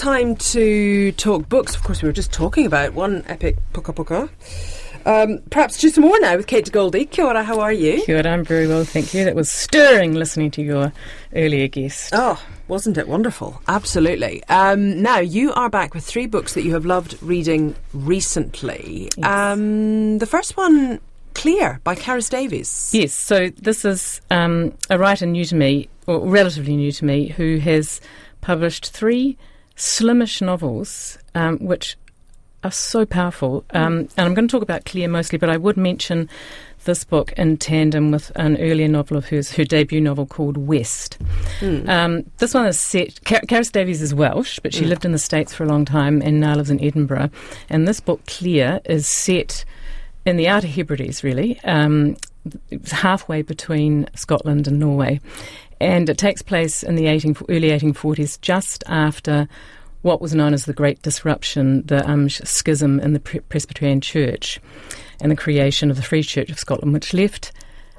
time to talk books. Of course, we were just talking about one epic puka puka. Perhaps do some more now with Kate de Goldie. Kia ora, how are you? Kia ora, I'm very well, thank you. That was stirring listening to your earlier guest. Oh, wasn't it wonderful? Absolutely. Now, you are back with 3 books that you have loved reading recently. Yes. The first one, Clear, by Caris Davies. Yes, so this is a writer new to me, or relatively new to me, who has published 3 slimmish novels, which are so powerful. And I'm going to talk about Clear mostly, but I would mention this book in tandem with an earlier novel of hers, her debut novel called West. This one is set... Caris Davies is Welsh, but she lived in the States for a long time and now lives in Edinburgh. And this book, Clear, is set in the Outer Hebrides, really. It's halfway between Scotland and Norway. And it takes place in the early 1840s, just after what was known as the Great Disruption, the schism in the Presbyterian Church and the creation of the Free Church of Scotland, which left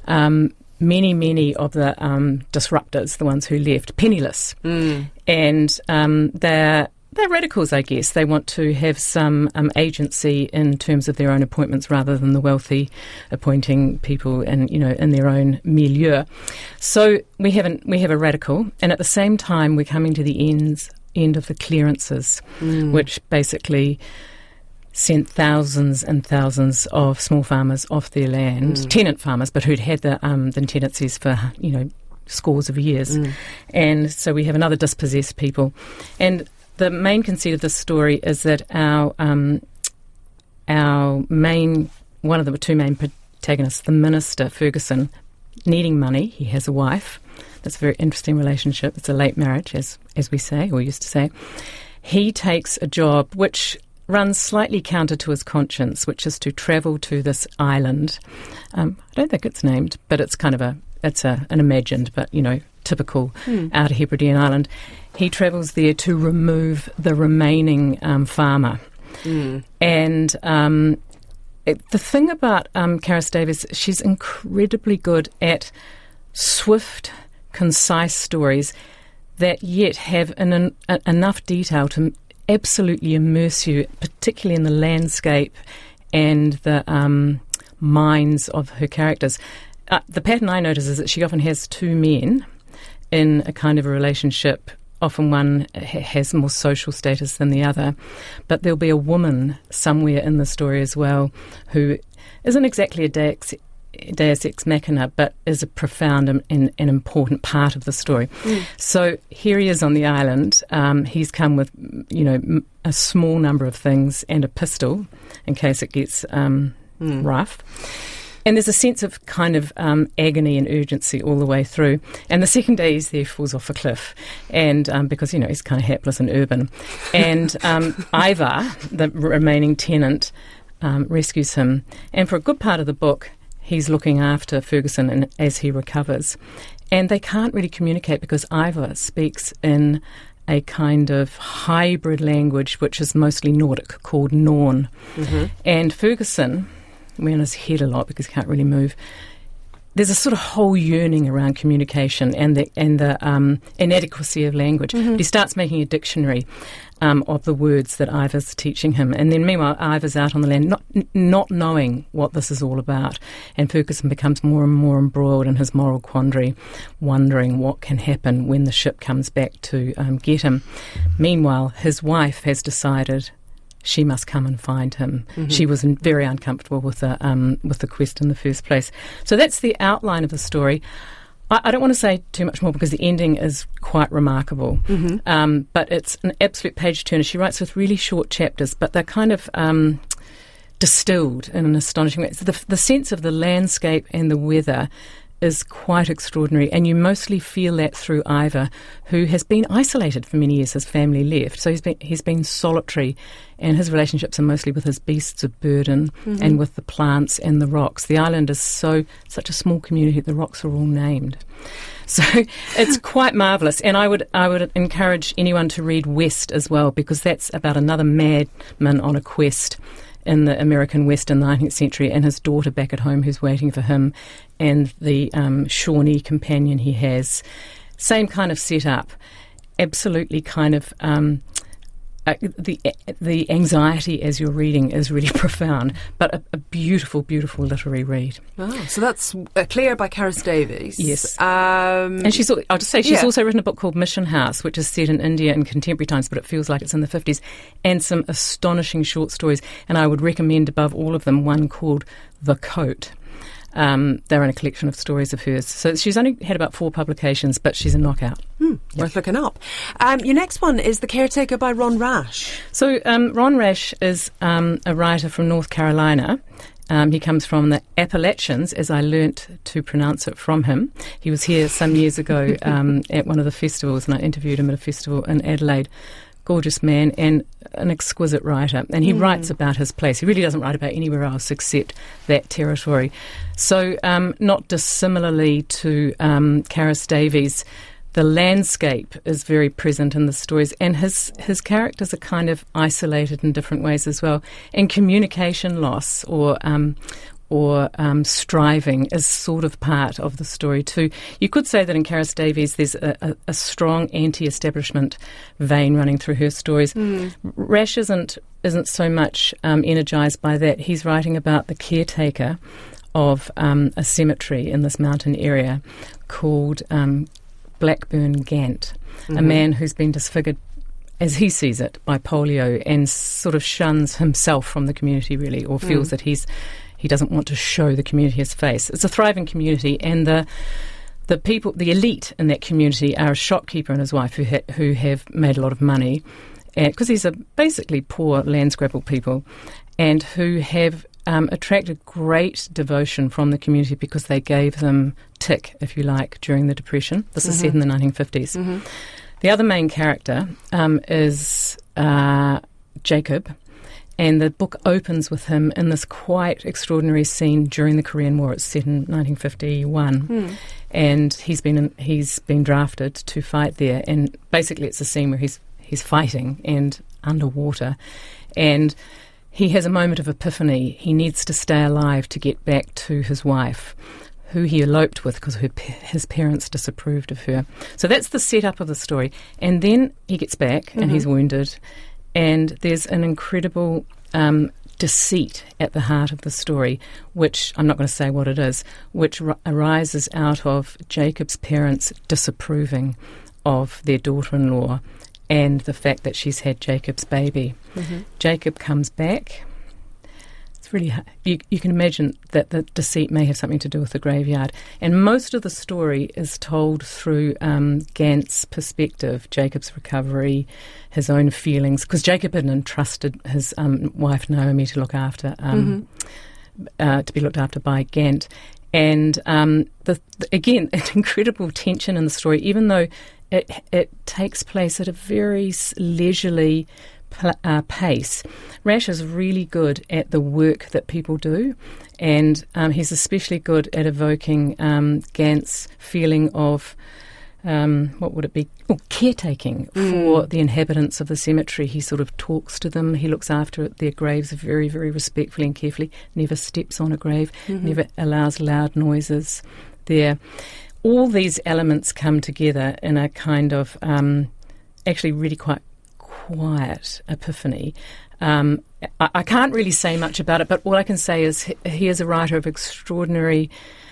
many of the disruptors, the ones who left, penniless. And they're radicals, I guess. They want to have some agency in terms of their own appointments rather than the wealthy appointing people in their own milieu. So we have a radical, and at the same time we're coming to the end of the clearances, which basically sent thousands and thousands of small farmers off their land, tenant farmers, but who'd had the tenancies for scores of years. And so we have another dispossessed people. And the main conceit of this story is that one of the 2 main protagonists, the minister, Ferguson, needing money, he has a wife. That's a very interesting relationship. It's a late marriage, as we say, or used to say. He takes a job which runs slightly counter to his conscience, which is to travel to this island. I don't think it's named, but it's kind of an imagined, but typical Outer Hebridean island. He travels there to remove the remaining farmer. And the thing about Caris Davies, she's incredibly good at swift, concise stories that yet have enough detail to absolutely immerse you, particularly in the landscape and the minds of her characters. The pattern I notice is that she often has 2 men in a kind of a relationship. Often one has more social status than the other, but there'll be a woman somewhere in the story as well who isn't exactly a deus ex machina, but is a profound and important part of the story. So here he is on the island. He's come with, a small number of things and a pistol in case it gets rough. And there's a sense of kind of agony and urgency all the way through. And the second day he's there, falls off a cliff, and because he's kind of hapless and urban. And Ivar, the remaining tenant, rescues him. And for a good part of the book, he's looking after Ferguson as he recovers. And they can't really communicate because Ivar speaks in a kind of hybrid language, which is mostly Nordic, called Norn. And Ferguson, we're on his head a lot because he can't really move. There's a sort of whole yearning around communication and the inadequacy of language. But he starts making a dictionary of the words that Ivar's teaching him. And then meanwhile, Ivar's out on the land not knowing what this is all about. And Ferguson becomes more and more embroiled in his moral quandary, wondering what can happen when the ship comes back to get him. Meanwhile, his wife has decided she must come and find him. She was very uncomfortable with the quest in the first place. So that's the outline of the story. I don't want to say too much more because the ending is quite remarkable. But it's an absolute page-turner. She writes with really short chapters, but they're kind of distilled in an astonishing way. So the sense of the landscape and the weather is quite extraordinary, and you mostly feel that through Ivar, who has been isolated for many years. His family left, so he's been solitary, and his relationships are mostly with his beasts of burden and with the plants and the rocks. The island is such a small community. The rocks are all named, so it's quite marvellous. And I would encourage anyone to read West as well, because that's about another madman on a quest in the American West in the 19th century, and his daughter back at home who's waiting for him, and the Shawnee companion he has. Same kind of setup, absolutely kind of the anxiety as you're reading is really profound, but a beautiful, beautiful literary read. Oh, so that's Claire by Caris Davies. Yes. And I'll just say she's also written a book called Mission House, which is set in India in contemporary times, but it feels like it's in the 50s, and some astonishing short stories. And I would recommend above all of them one called The Coat. They're in a collection of stories of hers. So she's only had about 4 publications, but she's a knockout. Worth looking up. Your next one is The Caretaker by Ron Rash. So Ron Rash is a writer from North Carolina. He comes from the Appalachians, as I learnt to pronounce it from him. He was here some years ago at one of the festivals, and I interviewed him at a festival in Adelaide. Gorgeous man and an exquisite writer, and he writes about his place. He really doesn't write about anywhere else except that territory. So not dissimilarly to Caris Davies, the landscape is very present in the stories, and his characters are kind of isolated in different ways as well. And communication loss or striving is sort of part of the story too. You could say that in Caris Davies there's a strong anti-establishment vein running through her stories. Rash isn't so much energised by that. He's writing about the caretaker of a cemetery in this mountain area called Blackburn Gant, a man who's been disfigured, as he sees it, by polio, and sort of shuns himself from the community really, or feels that he doesn't want to show the community his face. It's a thriving community, and the people, the elite in that community, are a shopkeeper and his wife who have made a lot of money, because these are basically poor land-scrabble people, and who have attracted great devotion from the community because they gave them tick, if you like, during the Depression. This is set in the 1950s. The other main character is Jacob. And the book opens with him in this quite extraordinary scene during the Korean War. It's set in 1951, and he's been drafted to fight there. And basically, it's a scene where he's fighting and underwater, and he has a moment of epiphany. He needs to stay alive to get back to his wife, who he eloped with because his parents disapproved of her. So that's the setup of the story. And then he gets back, and he's wounded. And there's an incredible deceit at the heart of the story, which I'm not going to say what it is, which arises out of Jacob's parents disapproving of their daughter-in-law and the fact that she's had Jacob's baby. Jacob comes back. It's really hard. You can imagine that the deceit may have something to do with the graveyard. And most of the story is told through Gant's perspective, Jacob's recovery, his own feelings, because Jacob had entrusted his wife Naomi to look after, to be looked after by Gant. And again, an incredible tension in the story, even though it takes place at a very leisurely pace. Rash is really good at the work that people do, and he's especially good at evoking Gant's feeling of what would it be? Caretaking for the inhabitants of the cemetery. He sort of talks to them. He looks after their graves very, very respectfully and carefully. Never steps on a grave. Never allows loud noises there. All these elements come together in a kind of actually really quite quiet epiphany. I can't really say much about it, but all I can say is he is a writer of extraordinary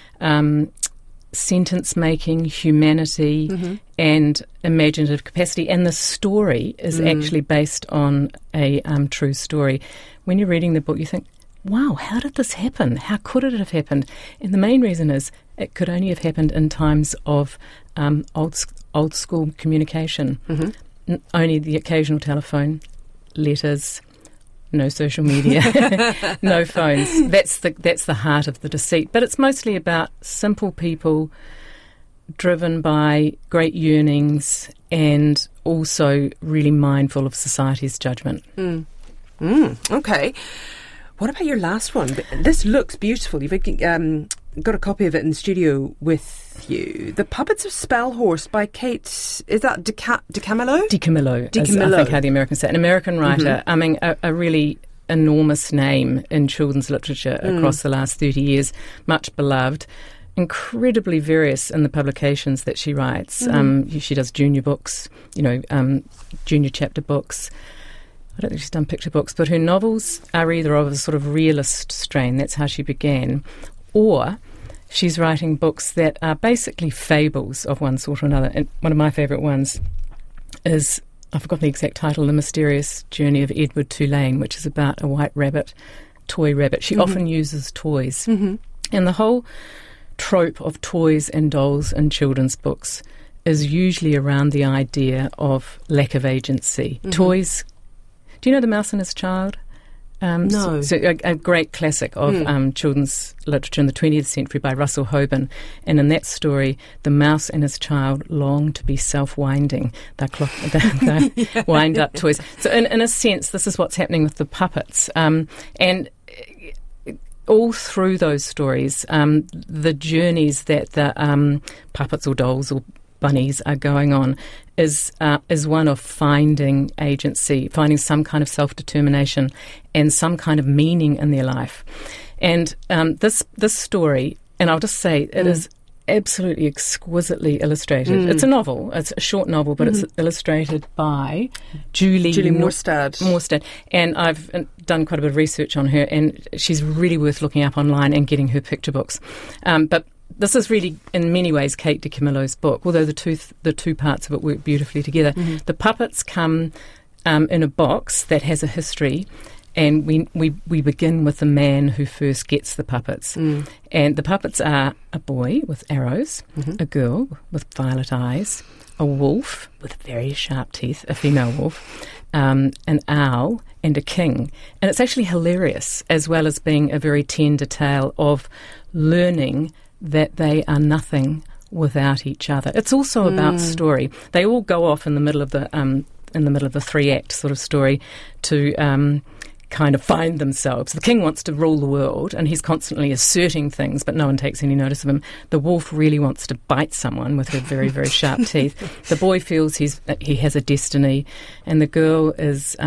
sentence-making, humanity, and imaginative capacity. And the story is actually based on a true story. When you're reading the book, you think, wow, how did this happen? How could it have happened? And the main reason is it could only have happened in times of old school communication. Only the occasional telephone, letters, no social media, no phones. That's the heart of the deceit. But it's mostly about simple people driven by great yearnings and also really mindful of society's judgment. Okay. What about your last one? This looks beautiful. You've got a copy of it in the studio with you. The Puppets of Spellhorse by Kate, is that DiCamillo? DiCamillo, is, I think how the Americans say it. An American writer, I mean, a really enormous name in children's literature across the last 30 years, much beloved, incredibly various in the publications that she writes. She does junior books, junior chapter books. I don't think she's done picture books, but her novels are either of a sort of realist strain, that's how she began, or she's writing books that are basically fables of one sort or another. And one of my favourite ones is, I forgot the exact title, The Mysterious Journey of Edward Tulane, which is about a white rabbit, toy rabbit. She often uses toys. And the whole trope of toys and dolls in children's books is usually around the idea of lack of agency. Toys... Do you know The Mouse and His Child? No. So a great classic of children's literature in the 20th century by Russell Hoban. And in that story, the mouse and his child long to be self-winding. They wind up toys. So in a sense, this is what's happening with the puppets. And all through those stories, the journeys that the puppets or dolls or bunnies are going on is one of finding agency, finding some kind of self-determination and some kind of meaning in their life. And this story, and I'll just say, it is absolutely exquisitely illustrated. It's a novel. It's a short novel, but it's illustrated by Julie Morstad. And I've done quite a bit of research on her, and she's really worth looking up online and getting her picture books. But this is really, in many ways, Kate DiCamillo's book, although the two parts of it work beautifully together. The puppets come in a box that has a history, and we begin with the man who first gets the puppets. And the puppets are a boy with arrows, a girl with violet eyes, a wolf with very sharp teeth, a female wolf, an owl, and a king. And it's actually hilarious, as well as being a very tender tale of learning that they are nothing without each other. It's also about story. They all go off in the middle of the 3-act sort of story to kind of find themselves. The king wants to rule the world, and he's constantly asserting things, but no one takes any notice of him. The wolf really wants to bite someone with her very, very sharp teeth. The boy feels he has a destiny, and the girl has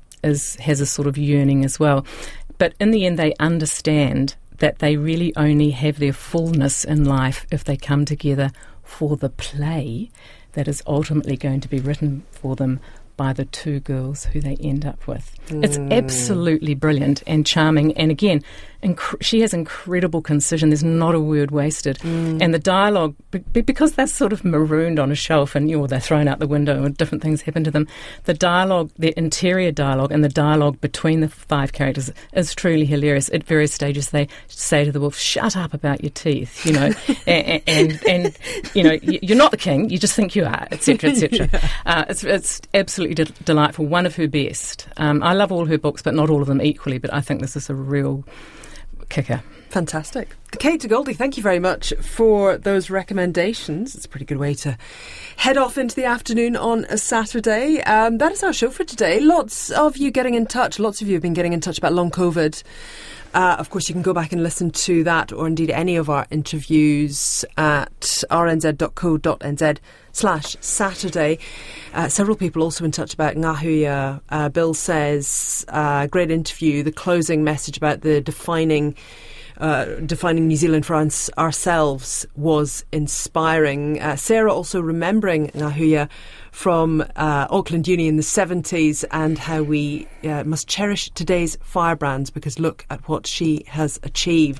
a sort of yearning as well. But in the end, they understand that they really only have their fullness in life if they come together for the play that is ultimately going to be written for them by the two girls who they end up with. It's absolutely brilliant and charming, and again, she has incredible concision. There's not a word wasted. And the dialogue, because they're sort of marooned on a shelf and they're thrown out the window and different things happen to them, the dialogue, the interior dialogue and the dialogue between the five characters is truly hilarious. At various stages they say to the wolf, "Shut up about your teeth," and you're not the king, you just think you are, etc., etc. It's absolutely delightful, one of her best. I love all her books, but not all of them equally, but I think this is a real kicker. Fantastic. Kate de Goldie, thank you very much for those recommendations. It's a pretty good way to head off into the afternoon on a Saturday. That is our show for today. Lots of you getting in touch. Lots of you have been getting in touch about long COVID. Of course, you can go back and listen to that, or indeed any of our interviews, at rnz.co.nz/Saturday. Several people also in touch about Ngahuia. Bill says, great interview. The closing message about the defining New Zealand for ourselves was inspiring. Sarah also remembering Ngahuia from Auckland Uni in the 70s and how we must cherish today's firebrands because look at what she has achieved.